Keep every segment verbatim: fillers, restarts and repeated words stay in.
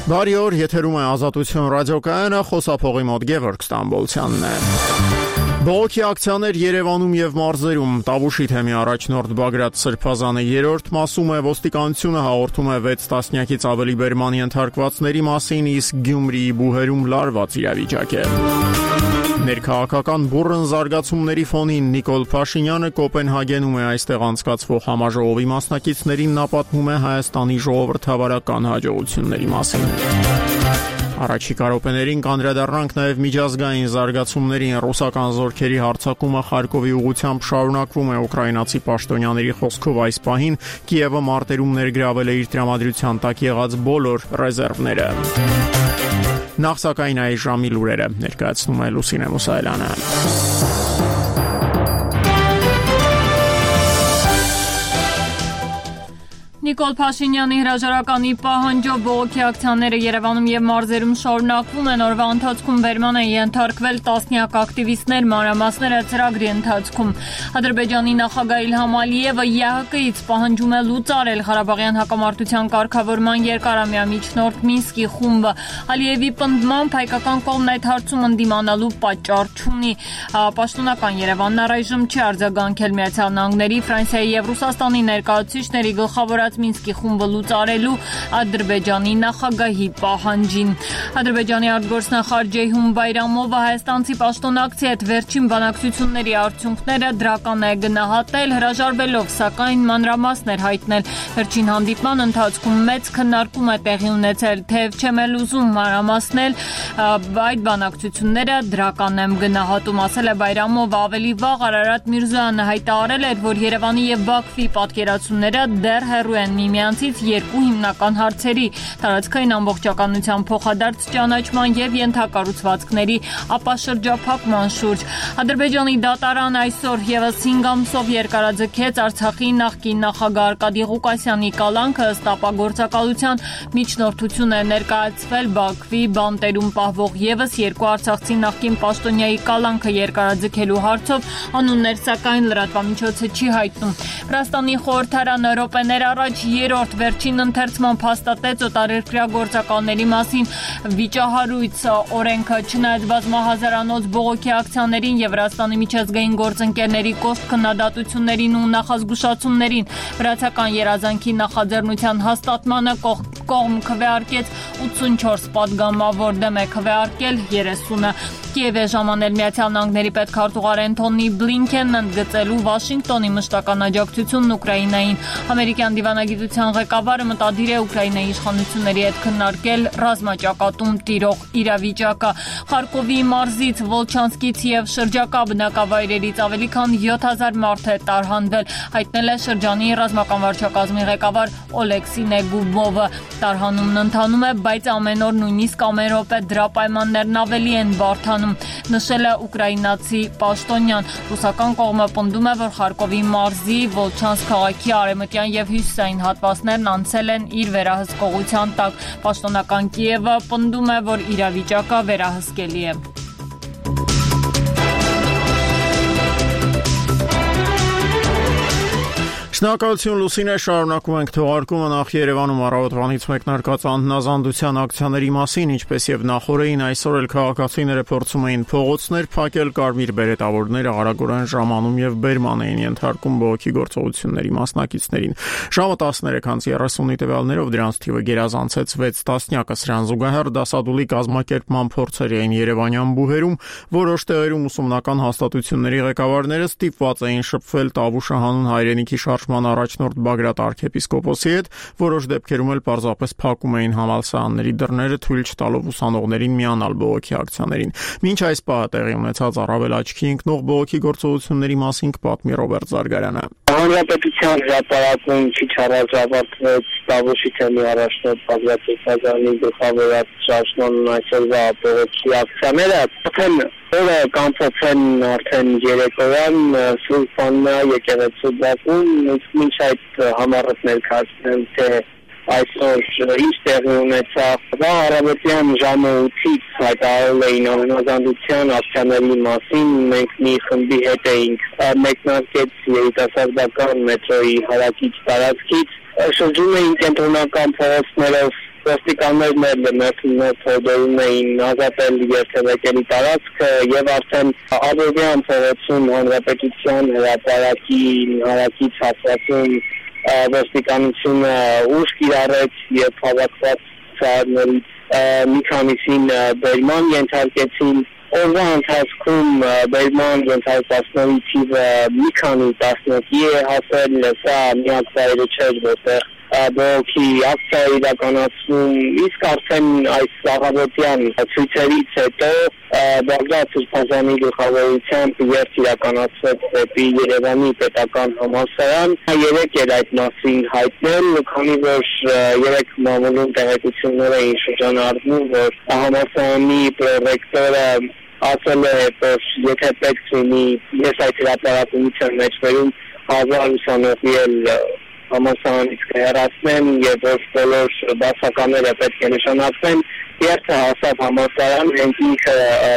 Բարի օր, եթերում է Ազատություն ռադիոկայանը, խոսափողի մոտ Գևորգ Ստամբոլցյանն է։ Բողոքի ակցիաներ Երևանում եւ մարզերում։ Տավուշի թեմի առաջնորդ Բագրատ Սրբազանը երրորդ մասում է ոստիկանությունը հաղորդում է վեց տասնյակից ավելի բերման ենթարկվածների մասին, իսկ Գյումրիի բուհերում լարված իրավիճակ է։ Ներքաղաքական բուռն զարգացումների ֆոնին Նիկոլ Փաշինյանը Կոպենհագենում է այստեղ անցկացվող համաժողովի մասնակիցներին նա պատմում է Հայաստանի ժողովրդավարական հաջողությունների մասին։ Առաջիկա րոպեներին կանդրադառնանք նաև միջազգային զարգացումներին։ Ռուսական զորքերի հարձակումը Խարկովի ուղղությամբ շարունակվում է ուկրաինացի պաշտոնյաների խոսքով այս պահին Կիևը մարտերում ներգրավել է իր տրամադրության տակ եղած բոլոր ռեզերվները։ Նախ սակայն այս ժամի լուրերը ներկայացնում է Լուսինե Մուսայելյանը։ Նիկոլ Փաշինյանի հրաժարականի պահանջով բողոքի ակցիաները Երևանում եւ մարզերում շարունակվում են։ Օրվա ընթացքում վերման են ենթարկվել տասնյակ ակտիվիստներ, մանրամասները ծրագրի ընթացքում։ Ադրբեջանի նախագահ Իլհամ Ալիևը ԵՀԿ-ից պահանջում է լուծարել Ղարաբաղյան հակամարտության կարգավորման երկարամյա միջնորդ Մինսկի խումբը։ Ալիևի պնդմամբ հայկական կողմն այդ հարցում ընդդիմանալու պատճառ չունի։ Պաշտոնական Երևանն առայժմ չի արձագանքել Միացյալ Նահանգների, Ֆրանսիայի եւ Ռուսաստանի ներկայացուցիչների գլխավորած Մինսկի խումբը լուծարելու Ադրբեջանի նախագահի պահանջին։ Ադրբեջանի արտգործնախարար Ջեյհուն Բայրամովը հայաստանցի պաշտոնակցի հետ վերջին բանակցությունների արդյունքները դրական է գնահատել, հրաժարվելով սակայն մանրամասներ հայտնել։ Վերջին հանդիպման ընթացքում մեծ քննարկում է տեղի ունեցել, թեև չեմ էլ ուզում մանրամասնել, այդ բանակցությունները դրական եմ գնահատում, ասել է Բայրամովը։ Ավելի վաղ Արարատ Միրզոյանը հայտարարել էր, որ Երևանի եւ Բաքվի պատկերացումները դեռ հեռու են միմյանցից երկու հիմնական հարցերի՝ տարածքային ամբողջականության փոխադարձ ճանաչման եւ ենթակառուցվածքների ապաշրջափակման շուրջ։ Ադրբեջանի դատարանը այսօր եւս հինգ ամսով երկարաձգեց Արցախի նախկին նախագահ Արկադի Ղուկասյանի կալանքը, ըստ ապագործակալության միջնորդություն է ներկայացվել Բաքվի բանտերում պահվող եւս երկու արցախցի նախկին պաշտոնյայի կալանքը երկարաձգելու հարցով, անուններ սակայն լրատվամիջոցը չի հայտնում։ Վրաստանի խորհրդարանը րոպեներ առաջ երրորդ վերջին ընթերցման հաստատեց օտարերկրյա գործակալների մասին վիճահարույց օրենքը, չնայած բազմահազարանոց բողոքի ակցիաներին եւ Վրաստանի միջազգային գործընկերների կոշտ քննադատություններին ու նախազգուշացումներին վրացական երազանքի նախաձեռնության հաստատմանը կողմ քվեարկեց ութսունչորս պատգամավոր, դեմ է քվեարկել երեսունը։ Կիև է ժամանել Միացյալ Նահանգների պետքարտուղար Էնթոնի Բլինքենն ընդգծելու Վաշինգտոնի մշտական աջակցությունն Ուկրաինային։ Ամերիկյան դիվանագիտության ղեկավարը մտադիր է Ուկրաինայի իշխանությունների հետ քննարկել ռազմաճակատում տիրող իրավիճակը։ Խարկովի մարզից, Վոլչանսկից եւ շրջակա բնակավայրերից ավելի քան յոթ հազար մարդ է տարհանվել, հայտնել է շրջանի ռազմական վարչակազմի ղեկավար Օլեքսի Նեգուբովը։ Տարհանումն ընթանում է, բայց ամեն օր, նույնիսկ ամեն րոպե դրա պայմաններն ավելի են բարդանում, նշել է ուկրաինացի պաշտոնյան։ Ռուսական կողմը պնդում է, որ Խարկովի մարզի Վոլչանսկ քաղաքի արևմտյան եւ հյուսիսային հատվածներն անցել են իր վերահսկողության տակ։ Պաշտոնական Կիևը պնդում է, որ իրավիճակը վերահսկելի է։ Շնորհակալություն Լուսինե, շարունակում ենք թողարկումը։ Նախ Երևանում առավոտվանից մեկնարկած անհնազանդության ակցիաների մասին, ինչպես եւ նախորդին, այսօր էլ քաղաքացիները փորձում էին փողոցներ փակել, կարմիր բերետավորները արագորեն ժամանում եւ բերման էին ենթարկում բողոքի գործողությունների մասնակիցներին։ Ժամը տասներեք անց երեսունի տվյալներով դրանց թիվը գերազանցեց վեց տասնյակը։ Սրան զուգահեռ դասադուլի կազմակերպման փորձեր էին Երևանյան բուհերում, որոշ տեղերում ուսումնական հաստատությունների ղեկավարները ստիպված էին շփվել Տավուշը հանուն հայրենիքի շարժման առաջնորդ Բագրատ arczepiskopos-ի հետ, որոշ դեպքերում էլ պարզապես փակում էին համալսարանների դռները, թույլ չտալով ուսանողներին միանալ բողոքի ակցիաներին։ Մինչ այս պահը տեղի ունեցած առավել աչքի ընկնող բողոքի գործողությունների մասին կպատմի Ռոբերտ Զարգարյանը։ Հանրապետության հրապարակում քիչ առաջ ավարտվեց Տավուշի թեմի առաջնորդ Բագրատ Սրբազանի գլխավորած շարժման այսօրվա բողոքի ակցիաները արդեն օրը կանցած են արդեն երեկոյան Սուրբ Աննա եկեղեցու բակում, իսկ մինչ այդ համառոտ ներկայացնեմ, թե այսօր ինչ տեղի ունեցավ։ Առավոտյան ժամը ութից հայտարարել էին անհնազանդության ակցիաների մասին, մենք մի խմբի հետ էինք մեկնարկեց երիտասարդական մետրոյի հարակից տարածքից, շրջում էին կենտրոնական փողոցներով ոստիկաններն էլ թողարկում էին ազատել երթևեկելի տարածքը եւ արդեն Աբովյան փողոցում հանրապետության հրապարակի հարակից հատվածում ոստիկանությունը ուժ կիրառեց եւ հավաքված ցարներից մի քանիսին բերման ենթարկեցին օրվա ընթացքում բերման ենթարկվածների թիվը մի քանի տասնյակի է հասել սա միակ վայրը չէր որտեղ բողոքի ակցիա իրականացվում իսկ արդեն այս առավոտյան ցույցերից հետո Բաղդադ Սրբազանի գլխավորությամբ երթ իրականացվեց դեպի Երևանի պետական համալսարան երեք էր այդ մասին հայտնել քանի որ երեք մամուլում տեղեկություններ էին շրջանառվում որ համալսարանի պրոռեկտորը ասել է որ եթե պետք լինի ես այդ հրապարակության մեջ վերում հազար ուսանողի էլ համալսարանից կհեռացնեն եւ որ բոլոր բացականները պետք է նշանակվեն երթը հասավ համալսարան հենց ինքը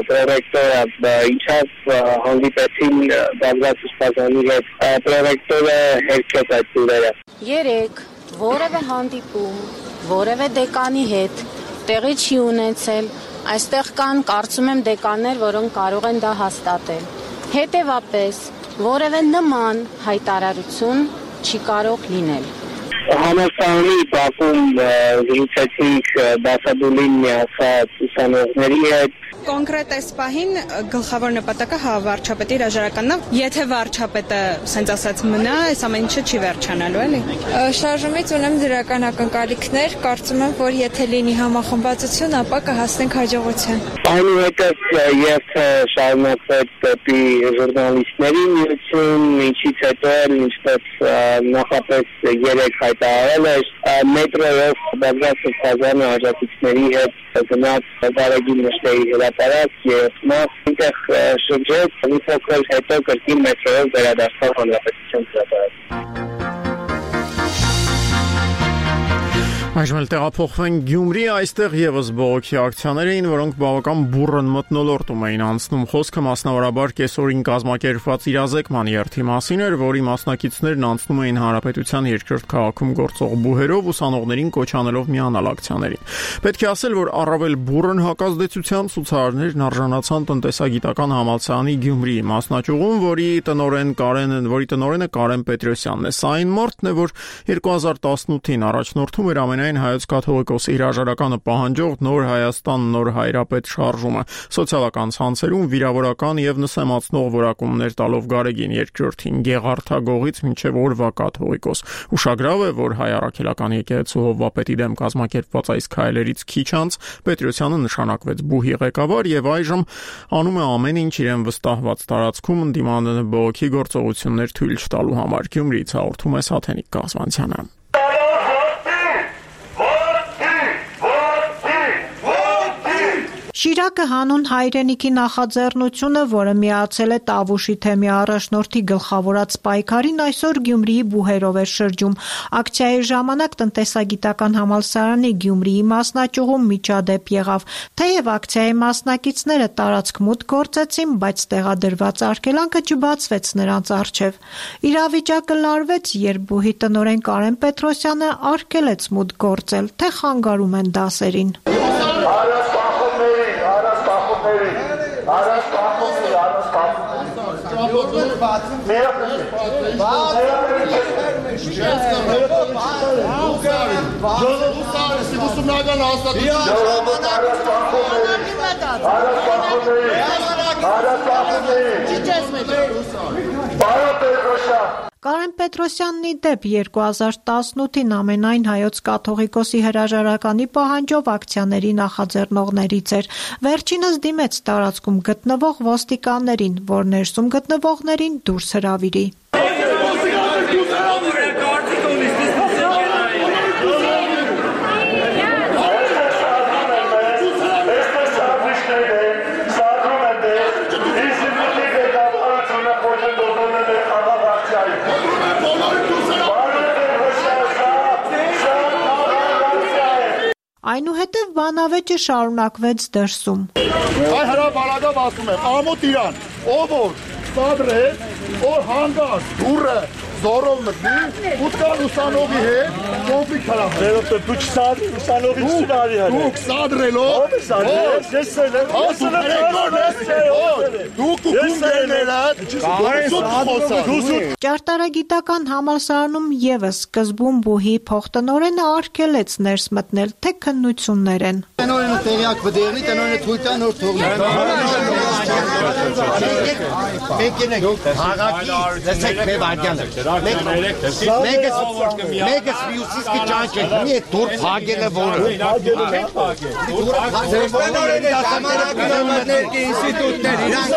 պրոռեկտորը իջավ հանդիպեցին Բաղդադ Սրբազանի հետ պրոռեկտորը հերքեց այդ լուրերը երեք որևէ հանդիպում որևէ դեկանի հետ տեղի չի ունեցել այստեղ կան կարծում եմ դեկաններ որոնք կարող են դա հաստատել հետևապես որևէ նման հայտարարություն չի կարող լինել Համալսարանի բակում զրուցեցինք դասադուլին միացած ուսանողների հետ Կոնկրետ այս պահին գլխավոր նպատակը հա վարչապետի հրաժարականն է եթե վարչապետը ասենց ասած մնա այս ամեն ինչը չի վերջանալու էլի Շարժումից ունեմ դրական ակնկալիքներ կարծում եմ որ եթե լինի համախմբվածություն ապա կհասնենք հաջողության Այնուհետև երթը շարունակվեց դեպի ժուրնալիստների միություն ինչից հետո էլ ինչպես նախապես երեք հայտարարել էր մետրոյով Բաղդադ Սրբազանը աջակիցների հետ գնաց Դարագին նշտերի հրապարակ երթմաս այնտեղ շրջեց մի փոքր հետո կրկին մետրոյով վերադարձավ հանրապետության հրապարակ Այժմ էլ տեղափոխվենք Գյումրի, այստեղ եւս բողոքի ակցիաներ էին, որոնք բավական բուռն մթնոլորտում էին անցնում։ Խոսքը մասնավորաբար կեսօրին կազմակերպված իրազեկման երթի մասին էր, որի մասնակիցներն անցնում էին Հանրապետության երկրորդ քաղաքում գործող բուհերով ուսանողներին կոչ անելով միանալ ակցիաներին։ Պետք է ասել, որ առավել բուռն հակազդեցության ցուցարարներն արժանացան տնտեսագիտական համալսարանի Գյումրիի մասնաճյուղում, որի տնօրեն Կարեն, որի տնօրենը Կարեն Պետրոսյանն է։ Սա այն մարդն է, որ երկու հազար տասնութին առաջնորդում էր ամեն Հայոց կաթողիկոսի հրաժարականը պահանջող նոր Հայաստան նոր հայրապետ շարժումը սոցիալական ցանցերում վիրավորական եւ նսեմացնող որակումներ տալով Գարեգին երկրորդին Գեղարդագողից մինչեւ օրվա կաթողիկոս ուշագրավ է որ հայ առաքելական եկեղեցու Հովվապետի դեմ կազմակերպված այս քայլերից քիչ անց Պետրոսյանը նշանակվեց բուհի ղեկավար եւ այժմ անում է ամեն ինչ իրեն վստահված տարածքում ընդդիմանալը բողոքի գործողություններ թույլ չտալու համար Գյումրիից հաղորդում է Սաթենիկ Կազմանցյանը Շիրակը հանուն հայրենիքի նախաձեռնությունը, որը միացել է Տավուշի թեմի առաջնորդի գլխավորած պայքարին, այսօր Գյումրիի բուհերով է շրջում։ Ակցիայի ժամանակ տնտեսագիտական համալսարանի Գյումրիի մասնաճյուղում միջադեպ եղավ։ Թեև ակցիայի մասնակիցները տարածք մուտք գործեցին, բայց տեղադրված արգելանքը չբացվեց նրանց առջև։ Իրավիճակը լարվեց, երբ բուհի տնօրեն Կարեն Պետրոսյանը արգելեց մուտք գործել, թե խանգարում են դասերին։ Արաս կախումների, արաս կախումների, Կարեն Պետրոսյանն ի դեպ երկու հազար տասնութին ամենայն հայոց կաթողիկոսի հրաժարականի պահանջով ակցիաների նախաձեռնողներից էր։ Վերջինս դիմեց տարածքում գտնվող ոստիկաններին, որ ներսում գտնվողներին դուրս հրավիրի։ Այնուհետև բանավեճը շարունակվեց դրսում։ Այ հրապարակով ասում եմ, ամոթ իրան, ով որ սադրեց, որ հանգած, դուրը, զորով մտնի, ու կա ուսանողի հետ կոնֆլիկտ հարաբերում։ Դու չսադրի ուսանողի չսարի հա։ Դու սադրելով։ Ո՞վ է սադրել։ Ես եմ։ Ասու դերեկտորն ես։ Դու կուկումներներդ։ Ճարտարագիտական համալսարանում եւս սկզբում բուհի փոխտնօրենը արգելեց ներս մտնել, թե քննություններ են։ Տնօրենը տեղյակ բդեղնի, տնօրենը թույլ տա նոր թողնի։ Մեկենեք հաղակի, լսեք մեր վարդյանը։ Մեկս մեկս մյուսից կճանչեք, մի է դուր փագելը որը։ Տնօրենը ժամանակներ ինստիտուտներ իրանք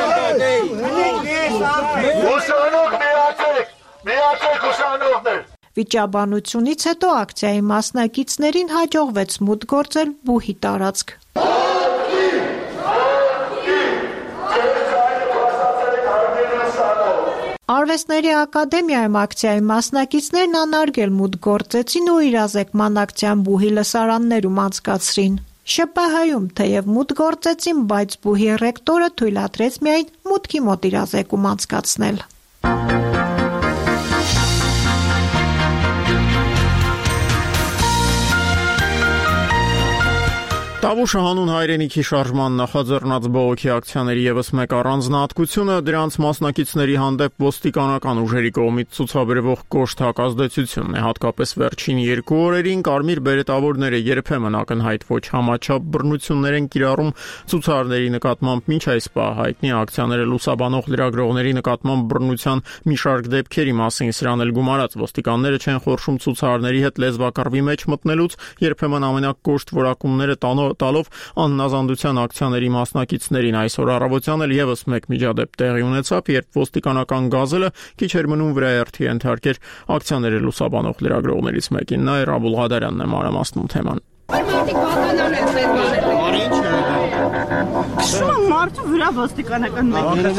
Ուսանող միացեք, միացեք ուսանողներ։ Վիճաբանությունից հետո ակցիայի մասնակիցներին հաջողվեց մուտք գործել բուհի տարածք։ Արվեստների ակադեմիայում ակցիայի մասնակիցներն անարգել մուտք գործեցին ու իրազեկման ակցիան բուհի լսարաններում անցկացրին։ Շ Պ Հ-ում թեև մուտք գործեցին, բայց բուհի ռեկտորը թույլատրեց միայն մուտքի մոտ իրազեկում անցկացնել։ Տավուշը հանուն հայրենիքի շարժման նախաձեռնած բողոքի ակցիաների ևս մեկ առանձնահատկությունը դրանց մասնակիցների հանդեպ ոստիկանական ուժերի կողմից ցուցաբերվող կոշտ հակազդեցությունն է, հատկապես վերջին երկու օրերին կարմիր բերետավորները երբեմն ակնհայտ ոչ համաչափ բռնություններ են կիրառում ցուցարարների նկատմամբ, մինչ այս պահ հայտնի ակցիաները լուսաբանող լրագրողների նկատմամբ բռնության մի շարք դեպքերի մասին սրան էլ գումարած ոստիկանները չեն խորշում ցուցարարների հետ լեզվակռվի մեջ մտնելուց, երբեմն ամենակոշտ որակումները տանող տալով անհնազանդության ակցիաների մասնակիցներին այսօր առավոտյան էլ եւս մեկ միջադեպ տեղի ունեցավ, երբ ոստիկանական գազելը քիչ էր մնում վրայերթի ենթարկեր ակցիաները լուսաբանող լրագրողներից մեկին։ Նա Ռաբուլ Ղադարյանն է մանրամասնում թեման։ Մարդիկ բականան են ծերվել։ Արին չէ։ Քշում մարդու վրա ոստիկանական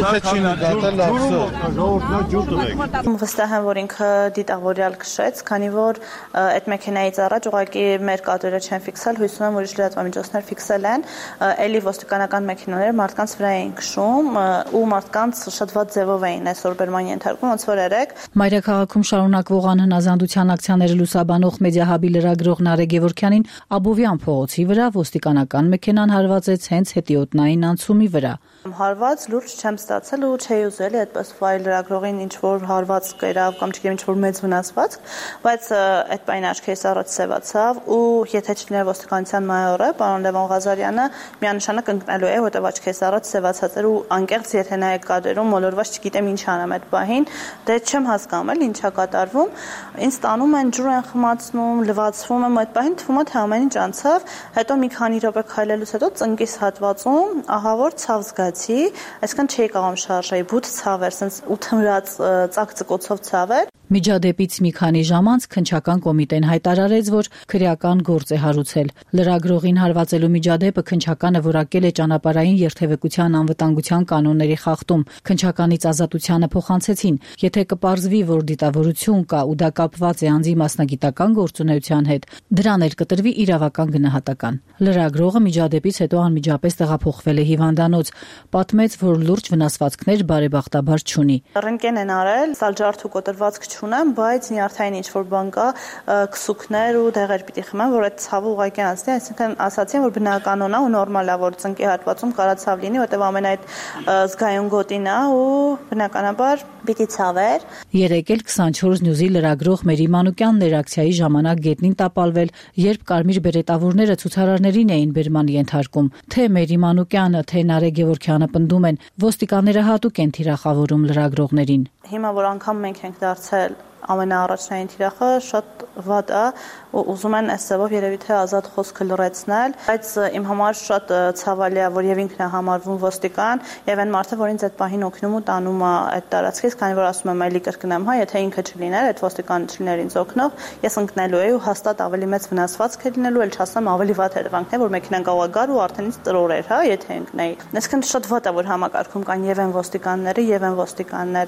մեքենա։ Վստահ եմ, որ ինքը դիտավորյալ քշեց, քանի որ այդ մեքենայից առաջ ուղղակի մեր կադրերը չեն ֆիքսել, հույս ունեմ, որ լրատվամիջոցներ ֆիքսել են, էլի ոստիկանական մեքենաները մարդկանց վրա էին քշում ու մարդկանց շատ վատ ձևով էին այսօր բերման ենթարկում, ոնց որ երեք։ Մայրաքաղաքում շարունակվող անհնազանդության ակցիաները լուսաբանող մեդիահաբի լրագրող Նարեկ Գևորգյանին Աբովյան փողոցի վրա ոստիկանական մեքենան հարվածեց հենց հետիոտնային անցումի վրա։ Հարված լուրջ չեմ ստացել ու չէի ուզել այդպես վայ լրագրողին ինչ որ հարված կերավ կամ չգիտեմ ինչ որ մեծ վնասվածք, բայց այդ պայն աչքերս առաջ սևացավ ու եթե չլիներ ոստիկանության մայորը, պարոն Լևոն Ղազարյանը միանշանակ ընկնելու է, որտեղ աչքերս առաջ սևացած էր ու անկեղծ եթե նայեք կադրում մոլորված չգիտեմ ինչ անեմ այդ պահին, դե չեմ հասկանում էլ ինչա կատարվում, ինձ տանում են ջուր են խմացնում, լվացվում եմ այդ պահին թվում է թե ամեն ինչ անցավ, հետո մի քանի րոպե քայլելուց հետո ծնկիս հատվածում ահավոր ցավ զգացի, այսքան չէի կարող շարժեի, բութ ցավ էր, sense ութմրած ծակ ծկոցով ցավ էր։ Միջադեպից մի քանի ժամ անց քննչական կոմիտեն հայտարարեց, որ քրեական գործ է հարուցել։ Լրագրողին հարվածելու միջադեպը քննչականը որակել է ճանապարհային երթևեկության անվտանգության կանոնների խախտում։ Քննչականից ազատությանը փոխանցեցին, եթե կպարզվի, որ դիտավորություն կա ու դա կապված է անձի մասնագիտական գործունեության հետ, դրան էլ կտրվի իրավական գնահատական։ Լրագրողը միջադեպից հետո անմիջապես տեղափոխվել է հիվանդանոց, պատմեց, որ լուրջ վնասվածքներ բարեբախտաբար չունի։ Ռենտգեն են արել, սալջարդու կոտրվածք չունեմ, բայց նյարդային ինչ-որ բան կա, քսուկներ ու դեղեր պիտի խմեմ, որ այդ ցավը ուղղակի անցնի, այսինքն ասացին, որ բնականon է ու նորմալ է, որ ծնկի հատվածում կարա ցավ լինի, որտեղ ամեն այդ զգայուն գոտին է ու բնականաբար պիտի ցավեր։ Երեկ էլ քսանչորս Նյուզի լրագրող Մերի Մանուկյանն էր ակցիայի ժամանակ գետնին տապալվել, երբ կարմիր բերետավորները ցուցարարներին էին բերման ենթարկում։ Թե Մերի Մանուկյանը, թե Նարեկ Գևորգյանը պնդում են, ոստիկանները հատուկ են թիրախավորում լրագրողներին։ Հիմա որ անգամ մենք ենք դարձել ամենաառաջնային թիրախը շատ վատ է ու ուզում են այս ձևով երևի թե ազատ խոսքը լրացնել, բայց իմ համար շատ ցավալի է, որ եւ ինքն է համարվում ոստիկան եւ այն մարդը, որ ինձ այդ պահին օգնում ու տանում է այդ տարածքից, քանի որ ասում եմ այլի կրկնեմ, հա, եթե ինքը չլիներ, այդ ոստիկանը չլիներ ինձ օգնող, ես ընկնելու էի ու հաստատ ավելի մեծ վնասվածք է լինելու, էլ չասեմ ավելի վատ հետևանքներ, որ մեքենան կարող է գար ու արդեն ինձ տրորեր, հա, եթե ընկնեի։ Այսինքն շատ վատ է, որ համակարգում կան եւ են ոստիկանները, եւ են ոստիկանները։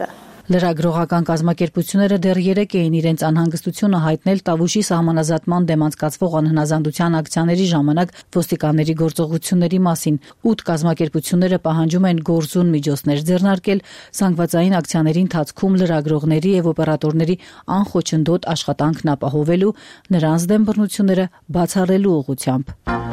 Լրագրողական կազմակերպությունները դեռ երեկ էին իրենց անհանգստությունը հայտնել Տավուշի սահմանազատման դեմ անցկացվող անհնազանդության ակցիաների ժամանակ ոստիկանների գործողությունների մասին։ Ութ կազմակերպությունները պահանջում են գործուն միջոցներ ձեռնարկել զանգվածային ակցիաների ընթացքում լրագրողների եւ օպերատորների անխոչնդոտ աշխատանքն ապահովելու, նրանց դեմ բռնությունները բացառելու ուղղությամբ։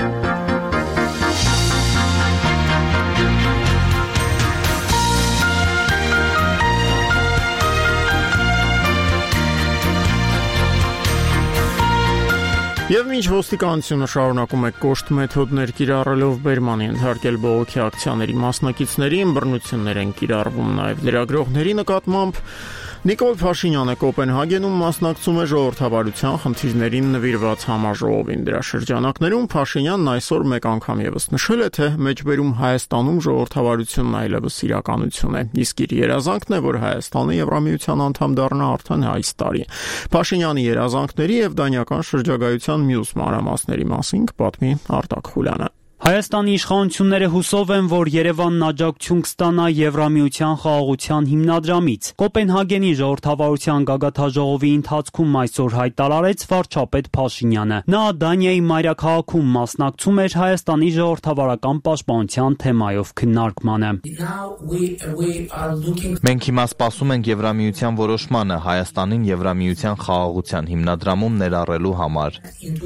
Եվ մինչ ոստիկանությունը շարունակում է կոշտ մեթոդներ կիրառելով բերման ենթարկել բողոքի ակցիաների մասնակիցներին, բռնություններ են կիրառվում նաև լրագրողների նկատմամբ, Նիկոլ Փաշինյանը Կոպենհագենում մասնակցում է ժողովրդավարության խնդիրներին նվիրված համաժողովին։ Դրա շրջանակներում Փաշինյանն այսօր մեկ անգամ ևս նշել է, թե մեջբերում Հայաստանում ժողովրդավարությունն այլևս իրականություն է, իսկ իր երազանքն է, որ Հայաստանը Եվրամիության անդամ դառնա արդեն այս տարի։ Փաշինյանի երազանքների եւ դանյական շրջագայության մյուս մանրամասների մասին կպատմի Արտակ Խուլյանը։ Հայաստանի իշխանությունները հուսով են, որ Երևանն աջակցություն կստանա Եվրամիության խաղաղության հիմնադրամից։ Կոպենհագենի ժողովրդավարության գագաթաժողովի ընթացքում այսօր հայտարարեց վարչապետ Փաշինյանը։ Նա Դանիայի մայրաքաղաքում մասնակցում էր Հայաստանի ժողովրդավարական պաշտպանության թեմայով քննարկմանը։ Մենք հիմա սպասում ենք Եվրամիության որոշմանը Հայաստանին Եվրամիության խաղաղության հիմնադրամում ներառելու համար։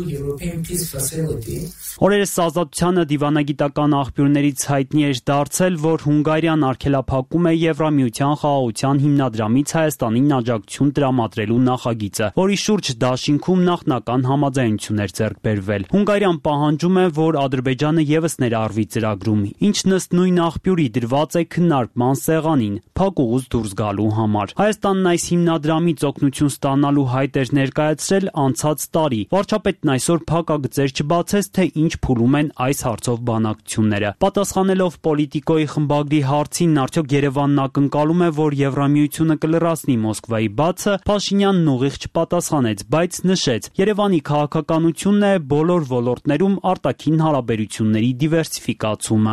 Օրերս Ազատությանը դիվանագիտական աղբյուրներից հայտնի էր դարձել, որ Հունգարիան արգելափակում է Եվրամիության խաղաղության հիմնադրամից Հայաստանին աջակցություն տրամադրելու նախագիծը, որի շուրջ դաշինքում նախնական համաձայնություն էր ձեռք բերվել։ Հունգարիան պահանջում է, որ Ադրբեջանը ևս ներառվի ծրագրում, ինչն ըստ նույն աղբյուրի դրված է քննարկման սեղանին, փակուղուց դուրս գալու համար։ Հայաստանն այս հիմնադրամից օգնություն ստանալու հայտ էր ներկայացրել անցած տարի։ Վարչապետն այսօր փակագծեր չբացեց, թե ինչ փուլում են այս հարցով բանակցությունները։ Պատասխանելով Պոլիտիկոյի խմբագրի հարցին, արդյոք Երևանն ակնկալում է, որ Եվրամիությունը կլրացնի Մոսկվայի բացը, Փաշինյանն ուղիղ չպատասխանեց, բայց նշեց. Երևանի քաղաքականությունն է բոլոր ոլորտներում արտաքին հարաբերությունների դիվերսիֆիկացումը։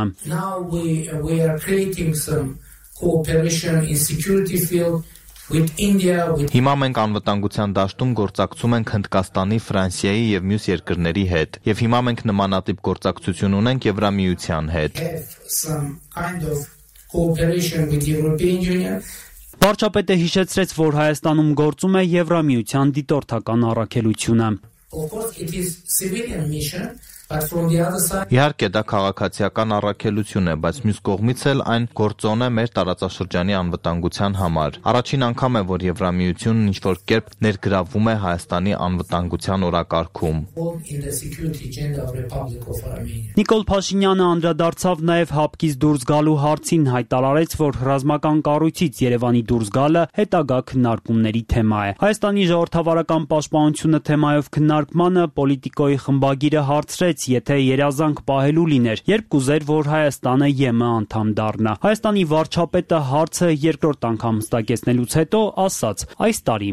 Հիմա մենք անվտանգության դաշտում գործակցում ենք Հնդկաստանի, Ֆրանսիայի եւ մյուս երկրների հետ, եւ հիմա մենք նմանատիպ գործակցություն ունենք Եվրամիության հետ։ Վարչապետը հիշեցրեց, որ Հայաստանում գործում է Եվրամիության դիտորդական առաքելությունը։ Իհարկե դա քաղաքացիական առաքելություն է, բայց մյուս կողմից էլ այն գործոն է մեր տարածաշրջանի անվտանգության համար։ Առաջին անգամ է, որ Եվրամիությունն ինչ-որ կերպ ներգրավվում է Հայաստանի անվտանգության օրակարգում։ Նիկոլ Փաշինյանը անդրադարձավ նաև հապկից դուրս գալու հարցին, հայտարարեց, որ ռազմական կառույցից Երևանի դուրս գալը հետագա քննարկումների թեմա է։ Հայաստանի ժողովրդավարական պաշտպանությունը թեմայով քննարկմանը Պոլիտիկոյի խմբագիրը հարցրեց, եթե երազանք պահելու լիներ, երբ կուզեր, որ Հայաստանը ԵՄ անդամ դառնա։ Հայաստանի վարչապետը հարցը երկրորդ անգամ հստակեցնելուց հետո ասաց. այս տարի։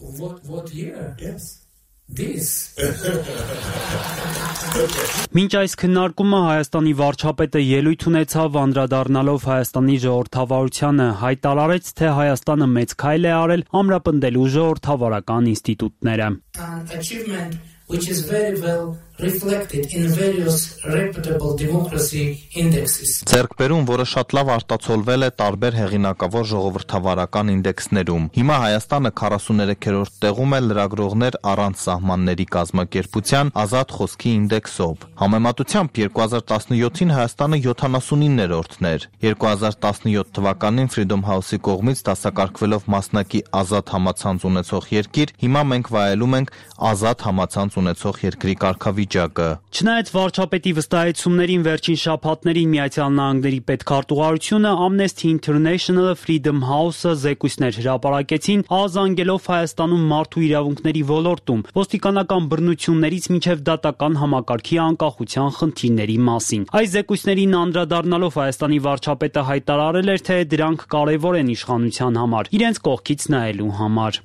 Մինչ այս քննարկումը Հայաստանի վարչապետը ելույթ ունեցավ, անդրադառնալով Հայաստանի ժողովրդավարությանը, հայտարարեց, թե Հայաստանը մեծ քայլ է արել ամրապնդելու ժողովրդավարական ինստիտուտները։ Which is very well reflected in various reputable democracy indexes. Ձեռքբերում, որը շատ լավ արտացոլվել է տարբեր հեղինակավոր ժողովրդավարական ինդեքսներում։ Հիմա Հայաստանը քառասուներեքերորդ տեղում է լրագրողներ առանց սահմանների կազմակերպության ազատ խոսքի ինդեքսով։ Համեմատությամբ երկու հազար տասնյոթին Հայաստանը յոթանասունիններորդն էր։ երկու հազար տասնյոթ թվականին Freedom House-ի կողմից դասակարգվելով մասնակի ազատ համացանց ունեցող երկիր, հիմա մենք վայելում ենք ազատ համացանց ունեցող երկրի կարգավիճակը։ Չնայած վարչապետի վստահեցումներին, վերջին շաբաթներին Միացյալ Նահանգների պետքարտուղարությունը, Amnesty International-ը, Freedom House-ը զեկույցներ հրապարակեցին, ահազանգելով Հայաստանում մարդու իրավունքների ոլորտում, ոստիկանական բռնություններից մինչև դատական համակարգի անկախության խնդիրների մասին։ Այս զեկույցներին անդրադառնալով Հայաստանի վարչապետը հայտարարել էր, թե դրանք կարևոր են իշխանության համար, իրենց կողքից նայելու համար։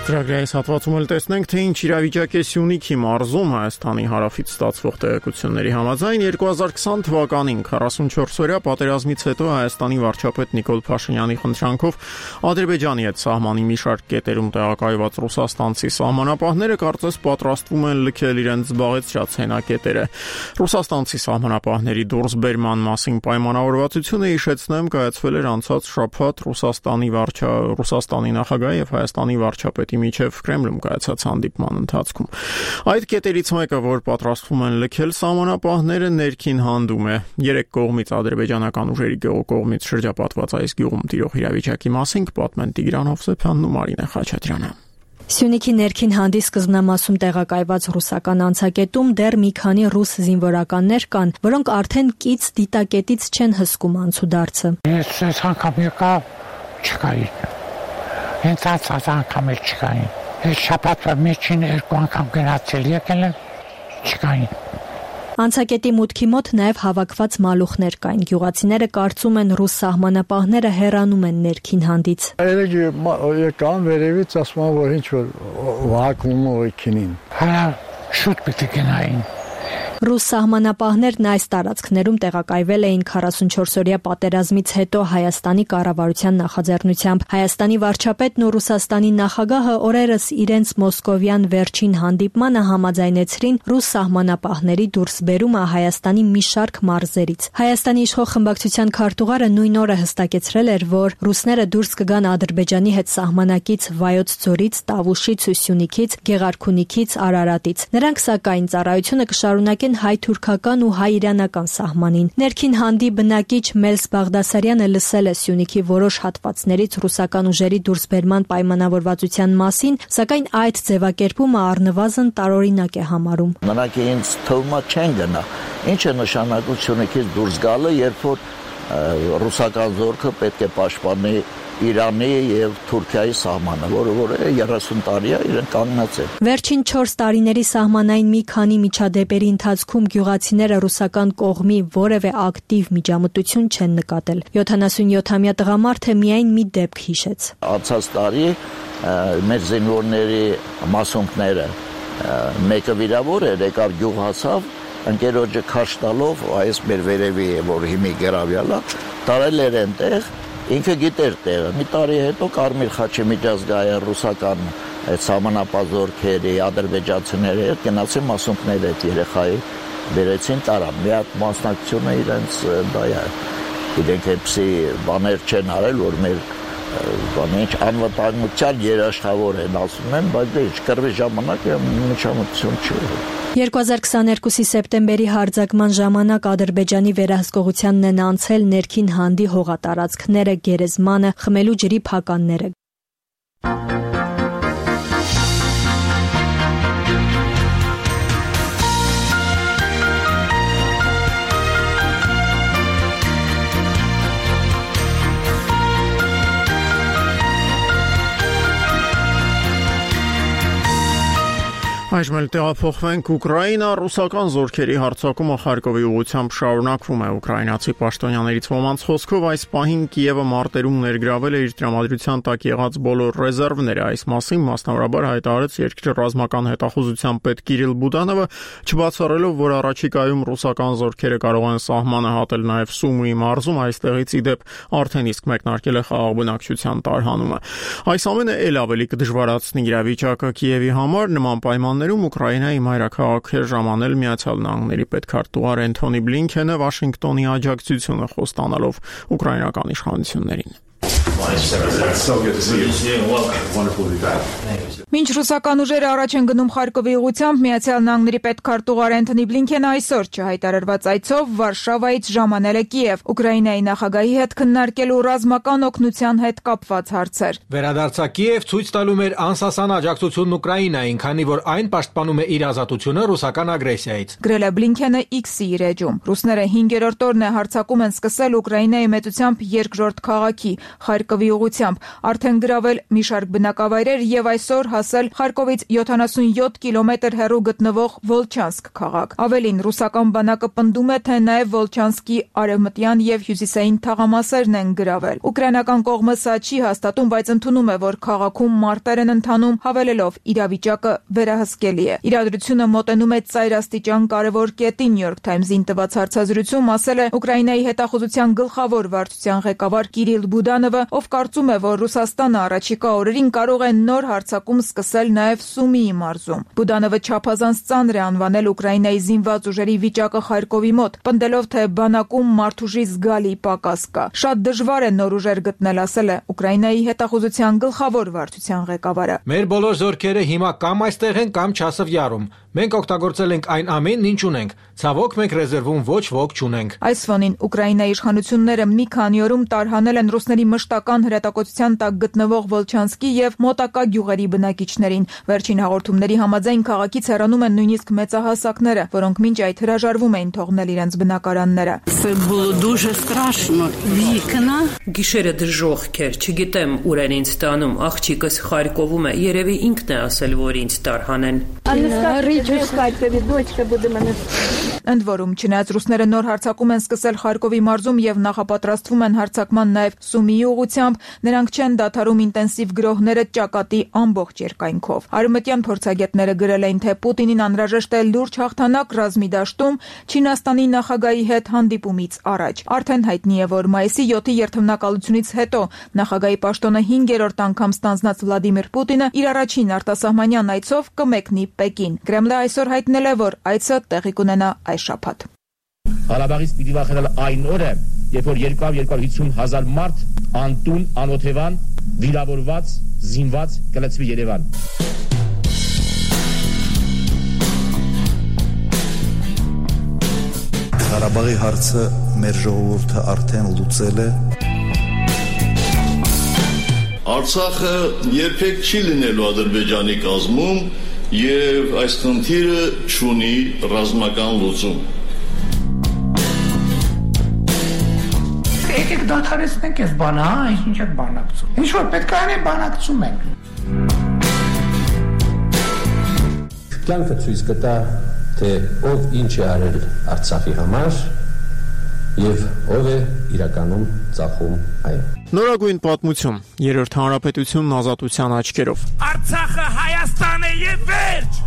Ծրագրի այս հատվածում էլ տեսնենք, թե ինչ իրավիճակ է Սյունիքի մարզում Հայաստանի հարավից ստացվող տեղեկությունների համաձայն երկու հազար քսան թվականին քառասունչորս-օրյա պատերազմից հետո Հայաստանի վարչապետ Նիկոլ Փաշինյանի խնդրանքով Ադրբեջանի հետ սահմանի մի շարք կետերում տեղակայված ռուսաստանցի սահմանապահները կարծես պատրաստվում են լքել իրենց զբաղեցրած հենակետերը։ Ռուսաստանցի սահմանապահների դուրսբերման մասին պայմանավորվածությունը հիշեցնեմ կայացվել էր անցած շաբաթ Ռուսաստանի վարչա Ռուսաստանի նախագահ եւ Հայաստանի վարչապետի միջև Կրեմլում կայացած հանդիպման ընթացքում։ Այդ կետերից մեկը, որ պատրաստվում են լքել սահմանապահները, ներքին հանդում է։ Երեք կողմից ադրբեջանական ուժերի կողմից շրջապատված այս գյուղում տիրող իրավիճակի մասին կպատմեն Տիգրան Հովսեփյանն ու Մարինե Խաչատրյանը։ Սյունիքի ներքին հանդի սկզբնամասում տեղակայված ռուսական անցակետում դեռ մի քանի ռուս զինվորականներ կան, որոնք արդեն կից դիտակետից չեն հսկում անցուդարձը։ Ես այս անգամ եկա չկայի։ Հենց այս անգամ էլ չկային։ Այս շաբաթվա մեջին երկու անգամ գնացել եկել են չկային։ Անցակետի մուտքի մոտ նաև հավաքված մալուխներ կային։ Գյուղացիները կարծում են ռուս սահմանապահները հեռանում են ներքին հանդից։ Երեք եկան վերևից ասում են, որ ինչ որ վակում օքինին։ Հա շուտ պիտի գնային։ Ռուս սահմանապահներն այս տարածքներում տեղակայվել էին քառասունչորս-օրյա պատերազմից հետո Հայաստանի կառավարության նախաձեռնությամբ։ Հայաստանի վարչապետն ու Ռուսաստանի նախագահը օրերս իրենց մոսկովյան վերջին հանդիպմանը համաձայնեցրին ռուս սահմանապահների դուրսբերումը Հայաստանի մի շարք մարզերից։ Հայաստանի իշխող խմբակցության քարտուղարը նույն օրը հստակեցրել էր, որ ռուսները դուրս կգան Ադրբեջանի հետ սահմանակից Վայոց ձորից, Տավուշից ու Սյունիքից, Գեղարքունիքից, Արարատից։ Նրանք սակայն ծառայությունը կշարունակեն հայ-թուրքական ու հայ-իրանական սահմանին։ Ներքին հանդի բնակիչ Մելս Բաղդասարյանը լսել է Սյունիքի որոշ հատվածներից ռուսական ուժերի դուրսբերման պայմանավորվածության մասին, սակայն այդ ձևակերպումը առնվազն տարօրինակ է համարում։ Նրանք ինձ թվում է չեն գնա։ Ինչ է նշանակում Սյունիքից դուրս գալը, երբ որ ռուսական զորքը պետք է պաշտպանի Իրանի եւ Թուրքիայի սահմանը, որը որ երեսուն տարի է իրեն կանգնած է։ Վերջին չորս տարիների սահմանային մի քանի միջադեպերի ընթացքում գյուղացիները ռուսական կողմի որևէ ակտիվ միջամտություն չեն նկատել։ յոթանասունյոթամյա տղամարդը միայն մի դեպք հիշեց։ Անցած տարի մեր զինվորների մասունքները մեկը վիրավոր էր, եկավ գյուղ հասավ, ընկերոջը քաշ տալով, այս մեր վերևի որ հիմի գերավյալա, տարել էր այնտեղ Ինքը գիտեր տեղը։ Մի տարի հետո Կարմիր խաչի միջազգային ռուսական այդ սահմանապազորքերի, ադրբեջանցիների հետ գնացին մասունքների հետ երեխայի բերեցին տարան։ Մի հատ մասնակցությունը իրենց դա է։ Իրենք էպսի բաներ չեն արել, որ մեր բանը ինչ անվտանգության երաշխավոր են ասում են, բայց դե ինչ կռվի ժամանակ միջամտություն չի։ երկու հազար քսաներկուսի սեպտեմբերի հարձակման ժամանակ Ադրբեջանի վերահսկողությանն են անցել ներքին հանդի հողատարածքները, գերեզմանը, խմելու ջրի փականները։ Այժմ էլ տեղափոխվենք Ուկրաինա, ռուսական զորքերի հարձակումը Խարկովի ուղղությամբ շարունակվում է։ Ուկրաինացի պաշտոնյաներից ոմանց խոսքով այս պահին Կիևը մարտերում ներգրավել է իր տրամադրության տակ եղած բոլոր ռեզերվները։ Այս մասին մասնավորաբար հայտարարեց երկրի ռազմական հետախուզության պետ Կիրիլ Բուդանովը, չբացառելով, որ առաջիկայում ռուսական զորքերը կարող են սահմանը հատել նաև Սումուի մարզում, այստեղից ի դեպ արդեն իսկ մեկնարկել է խաղաղ բնակչության տարհանումը։ Այս ամենը ել ավելի կդժվարացնի իրավիճակը Կիևի համար։ Նման պայման Ուկրաինայի մայրաքաղաք է ժամանել Միացյալ Նահանգների պետքարտուղար Էնթոնի Բլինքենը Վաշինգտոնի աջակցությունը խոստանալով ուկրաինական իշխանություններին։ Մինչ ռուսական ուժերը առաջ են գնում Խարկովի ուղղությամբ, Միացյալ Նահանգների պետքարտուղար Էնթոնի Բլինքենը այսօր չհայտարարված այցով Վարշավայից ժամանել է Կիև, Ուկրաինայի նախագահի հետ քննարկելու ռազմական օգնության հետ կապված հարցեր։ Վերադարձա Կիև ցույց տալու մեր անսասան աջակցությունն Ուկրաինային, քանի որ այն պաշտպանում է իր ազատությունը ռուսական ագրեսիայից։ Գրել է Բլինքենը X-ի իր էջում։ Ռուսները հինգերորդ օրն է հարձակում են սկսել Ուկրաինայի մեծությամբ երկրորդ քաղաքի Խարկովի ուղղությամբ, արդեն գրավել մի շարք բնակավայրեր եւ այսօր հասել Խարկովից յոթանասունյոթ կիլոմետր հեռու գտնվող Վոլչանսկ քաղաք։ Ավելին, ռուսական բանակը պնդում է, թե նաեւ Վոլչանսկի արևմտյան եւ հյուսիսային թաղամասերն են գրավել։ Ուկրաինական կողմը սա չի հաստատում, բայց ընդունում է, որ քաղաքում մարտեր են ընթանում, հավելելով իրավիճակը վերահսկելի է։ Իրադրությունը մոտենում է ծայրաստիճան կարևոր կետի։ New York Times-ին տված հարցազրույցում ասել է Ուկրաինայի հետախուզության գլխավոր վարչության ղեկավար Կիրիլ Բուդանովը, ով կարծում է, որ Ռուսաստանը առաջիկա օրերին կարող է նոր հարձակում սկսել նաև Սումիի մարզում։ Բուդանովը չափազանց ծանր է անվանել Ուկրաինայի զինված ուժերի վիճակը Խարկովի մոտ, պնդելով, թե բանակում մարդուժի զգալի պակաս կա։ Շատ դժվար է նոր ուժեր գտնել, ասել է Ուկրաինայի հետախուզության գլխավոր վարչության ղեկավարը։ Մեր բոլոր զորքերը հիմա կամ այստեղ են, կամ Չասովյարում։ Մենք օգտագործել ենք այն ամենն, ինչ ունենք։ Ցավոք, մենք ռեզերվում ոչ ոք չունենք։ Այս ֆոնին Ուկրաինայի իշխանությունները մի քանի օրում տարհանել են ռուսների մշտական հրետակոծության տակ գտնվող Վոլչանսկի եւ մոտակա գյուղերի բնակիչներին։ Վերջին հաղորդումների համաձայն քաղաքից հեռանում են նույնիսկ մեծահասակները, որոնք մինչ այդ հրաժարվում էին թողնել իրենց բնակարանները։ Գիշերը դժոխք էր, չգիտեմ ուր են ինձ տանում, աղջիկս Խարկովում է, երևի ինքն է ասել, որ ինձ տարհանեն։ Ընդ որում, չնայած ռուսները նոր հարձակում են սկսել Խարկովի մարզում եւ նախապատրաստվում են հարձակման նաեւ Սումիի ուղղությամբ, նրանք չեն դադարում ինտենսիվ գրոհները ճակատի ամբողջ երկայնքով։ Արևմտյան փորձագետները գրել էին, թե Պուտինին անհրաժեշտ է լուրջ հաղթանակ ռազմի դաշտում Չինաստանի նախագահի հետ հանդիպումից առաջ։ Արդեն հայտնի է, որ մայիսի յոթի երթմնակալությունից հետո նախագահի պաշտոնը հինգերորդ անգամ ստանձնած Վլադիմիր Պուտինը իր առաջին արտասահմանյան այցով կմեկնի Պեկին։ Կրեմլը այսօր հայտնել է, որ այցը տեղի կունենա այս շաբաթ։ Ղարաբաղից պիտի վախենալ այն օրը, երբ որ երկու հարյուր հիսուն հազար մարդ անտուն, անօթևան, վիրավորված, զինված կլցվի Երևան։ Ղարաբաղի հարցը մեր ժողովուրդը արդեն լուծել է։ Արցախը երբեք չի լինելու Ադրբեջանի կազմում եւ այս խնդիրը չունի ռազմական լուծում։ Եկեք դադարեցնենք այս բանը, հա, ինչ եք բանակցում։ Ինչ որ պետք է անենք, բանակցում ենք։ Կյանքը ցույց կտա, թե ով ինչ է արել Արցախի համար եւ ով է իրականում ծախում այն։ Նորագույն պատմություն։ Երրորդ հանրապետությունն ազատության աչքերով։ Արցախը Հայաստան է եւ վերջ։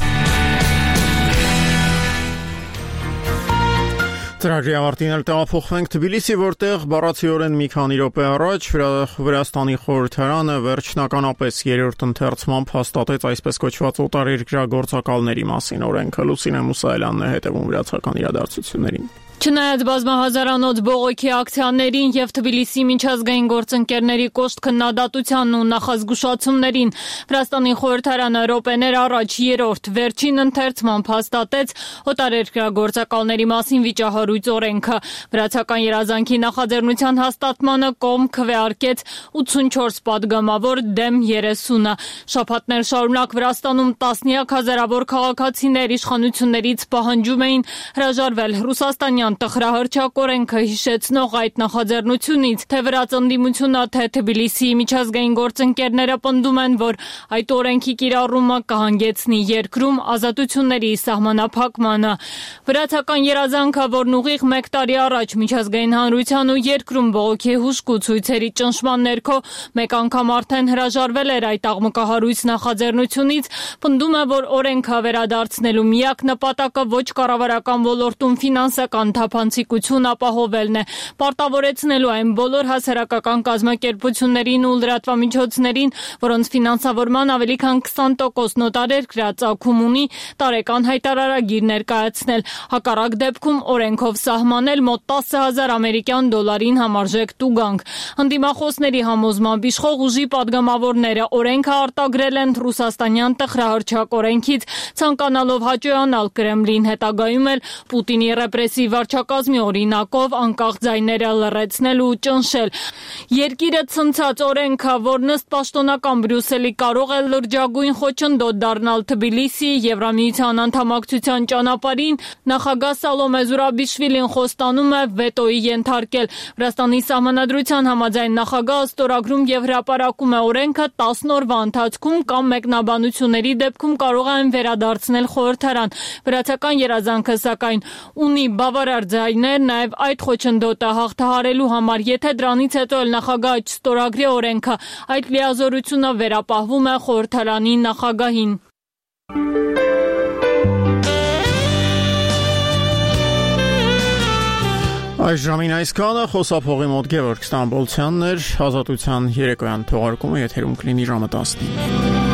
Ծրագրի ավարտին էլ տեղափոխվենք Թբիլիսի, որտեղ բառացիորեն մի քանի րոպե առաջ Վրաստանի խորհրդարանը վերջնականապես երրորդ ընթերցմամբ հաստատեց այսպես կոչված օտարերկրագործակալների մասին օրենքը։ Լուսինե Մուսայելյանն է հետևում վրացական իրադարձություններին։ Չնայած բազմահազարանոց բողոքի ակցիաներին եւ Թբիլիսի միջազգային գործընկերների կոշտ քննադատությանն ու նախազգուշացումներին, Վրաստանի խորհրդարանը րոպեներ առաջ երրորդ վերջին ընթերցմամբ հաստատեց օտարերկրագործակալների մասին վիճահարույց օրենքը։ Վրացական երազանքի նախաձեռնության հաստատմանը կողմ քվեարկեց ութսունչորս պատգամավոր դեմ երեսունը։ Շաբաթներ շարունակ Վրաստանում տասնյակ հազարավոր քաղաքացիներ իշխանություններից պահանջում էին հրաժարվել Ռուսաստանյան տխրահռչակ օրենքը հիշեցնող այդ նախաձեռնությունից, թե վրաց ընդդիմությունը, թե Թբիլիսիի միջազգային գործընկերները պնդում են, որ այդ օրենքի կիրառումը կհանգեցնի երկրում ազատությունների սահմանափակմանը։ Վրացական երազանքը, որն ուղիղ մեկ տարի առաջ միջազգային հանրության ու երկրում բողոքի հուժկու ցույցերի ճնշման ներքո մեկ անգամ արդեն հրաժարվել էր այդ աղմկահարույց նախաձեռնությունից, պնդում է, որ օրենքը վերադարձնելու միակ նպատակը ոչ կառավարական ոլորտում ֆինանսական թափանցիկություն ապահովելն է, պարտավորեցնելու այն բոլոր հասարակական կազմակերպություններին ու լրատվամիջոցներին, որոնց ֆինանսավորման ավելի քան քսան տոկոս նոտարերկրյա ծագում ունի, տարեկան հայտարարագիր ներկայացնել, հակառակ դեպքում օրենքով սահմանել մոտ տասը հազար ամերիկյան դոլարին համարժեք տուգանք։ Ընդդիմախոսների համոզմամբ իշխող ուժի պատգամավորները օրենքը արտագրել են ռուսաստանյան տխրահռչակ օրենքից, ցանկանալով հաճոյանալ Կրեմլին, հետագայում էլ Պուտինի ռեպրեսիվ վարչակազմի օրինակով անկախ ձայները լռեցնել ու ճնշել։ Երկիրը ցնցած օրենքը, որն ըստ պաշտոնական Բրյուսելի կարող է լրջագույն խոչընդոտ դառնալ Թբիլիսիի Եվրամիության անդամակցության ճանապարհին, նախագահ Սալոմե Զուրաբիշվիլին խոստանում է վետոյի ենթարկել։ Վրաստանի սահմանադրության համաձայն նախագահը ստորագրում եւ հրապարակում է օրենքը տասն օրվա ընթացքում կամ մեկնաբանությունների դեպքում կարող է այն վերադարձնել խորհրդարան։ Վրացական երազանքը սակայն ունի բավարար ձայներ նաեւ այդ խոչընդոտը հաղթահարելու համար, եթե դրանից հետո էլ նախագահը չստորագրի օրենքը, այդ լիազորությունը վերապահվում է խորհրդարանի նախագահին։ Այս ժամին այսքանը, խոսափողի մոտ Գևորգ Ստամբոլցյանն էր, Ազատության երեկոյան թողարկումը եթերում կլինի ժամը տասնինը։